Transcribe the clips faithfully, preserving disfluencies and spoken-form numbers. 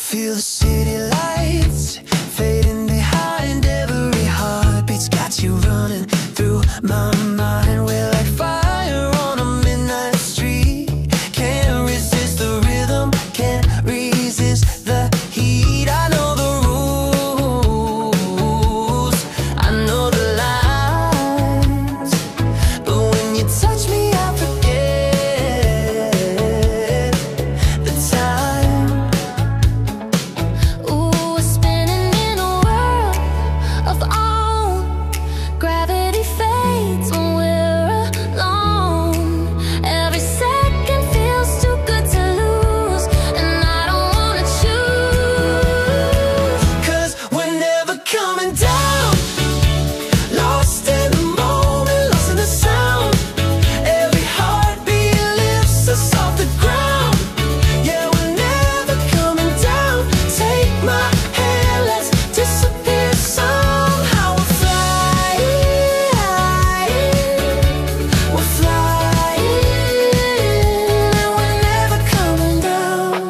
feel the city lights fading behind. Every heartbeat's got you running through my mind. We're like fire on a midnight street. Can't resist the rhythm, can't resist the heat. I know the rules, I know the lines, but when you touch me I forget the time. Ooh, we're spinning in a world of our own. Gravity fades when we're alone. Every second feels too good to lose, and I don't wanna choose. Cause we're never coming down, lost in the moment, lost in the sound. Every heartbeat lifts us off the ground. Yeah, we're never coming down. Take my hand, let's disappear somehow. We're flying, we're flying, and we're never coming down.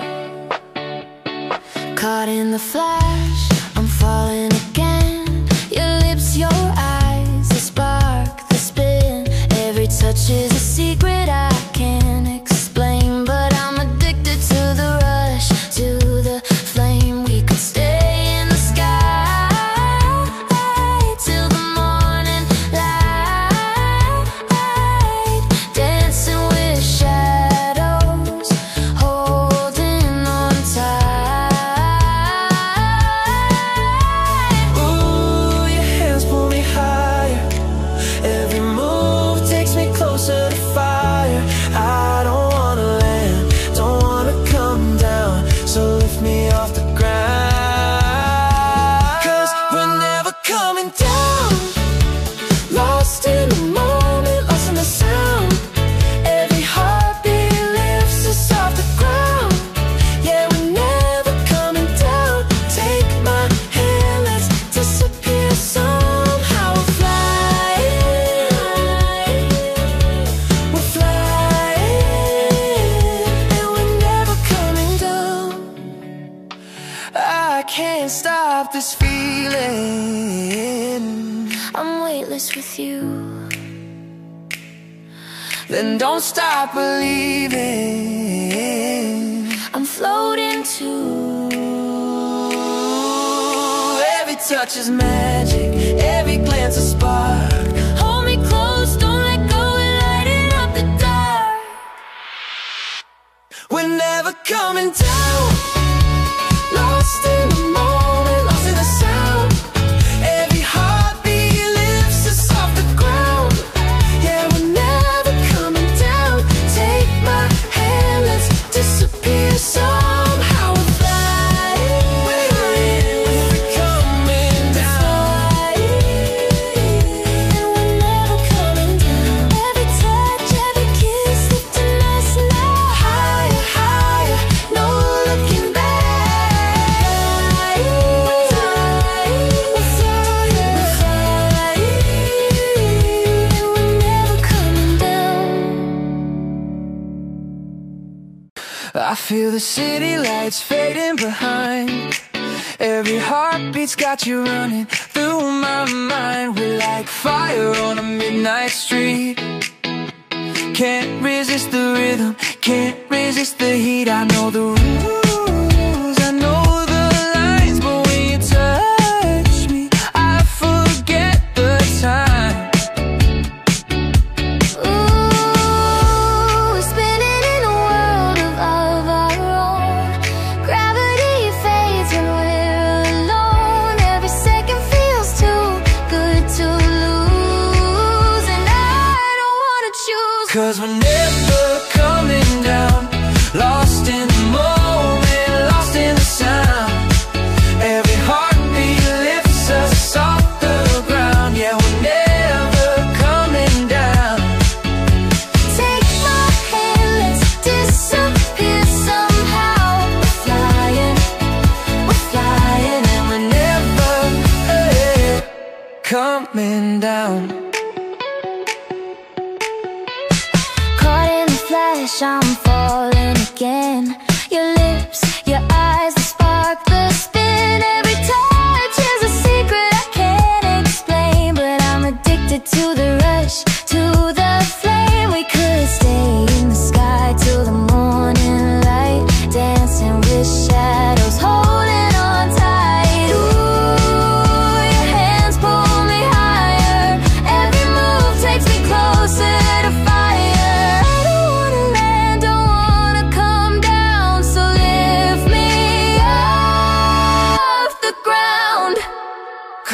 Caught in the flash, I'm falling again. Your lips, your eyes, the spark, the spin. Every touch is a secret I can't explain, but I'm addicted to the rush, to the flame. We could stay in the sky till the morning light, dancing with shadows, holding on tight. Ooh, your hands pull me higher. Every move takes me closer to fire. I don't wanna land, don't wanna come down, so lift me off the ground. Cause we're never coming down, lost in the moment, lost in the sound. Every heartbeat lifts us off the ground. Yeah, we're never coming down. Take my hand, let's disappear somehow. We're flying, we're flying, and we're never coming down. I can't stop this feeling. I'm weightless with you. Then don't stop believing. I'm floating too. Every touch is magic, every glance a spark. Hold me close, don't let go, we're lighting up the dark. We're never coming down, lost in the moment, lost in the sound. Every heartbeat lifts us off the ground. Yeah, we're never coming down. Take my hand, let's disappear somehow. We're flying, we're coming down. And we're never coming down. Every touch, every kiss, lifting us now. Higher, higher, no looking back. We're flying, we're flying, we're flying, And we're never coming down. I feel the city lights fading behind. Every heartbeat's got you running through my mind. We're like fire on a midnight street. Can't resist the rhythm, can't resist the heat. I know the rules, I know the lines, but when you touch me, I forget the time. Ooh, we're spinning in a world of, of our own. Gravity fades when we're alone. Every second feels too good to lose, and I don't wanna choose. Cause we're never coming down, lost in the moment,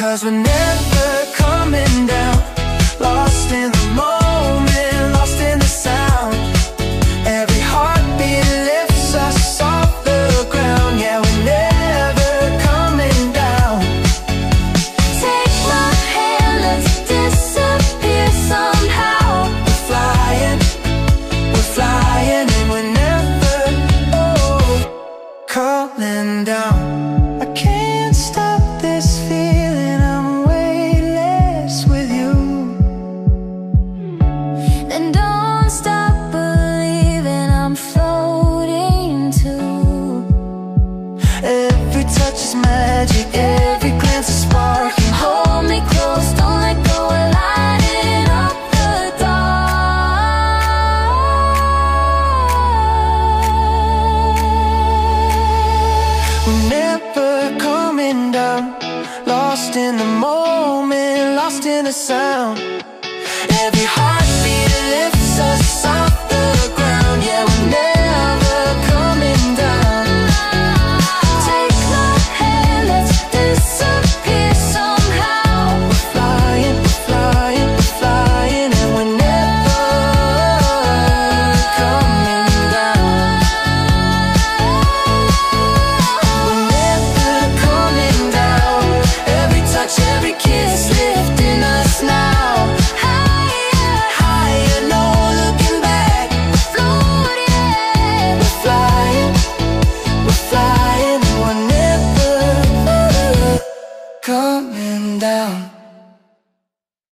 'cause we're never coming down. Lost in the moment, lost in the sound. Every heartbeat lifts us off the ground. Yeah, we're never coming down. Take my hand, let's disappear somehow. We're flying, we're flying, and we're never, oh, calling down. I can't stop this feeling, I'm weightless with you. And don't stop believing I'm floating too. Every touch is magic, every glance a spark. And hold me close, don't let go, we're lighting up the dark. We're never coming down. Lost in the moment, lost in the sound.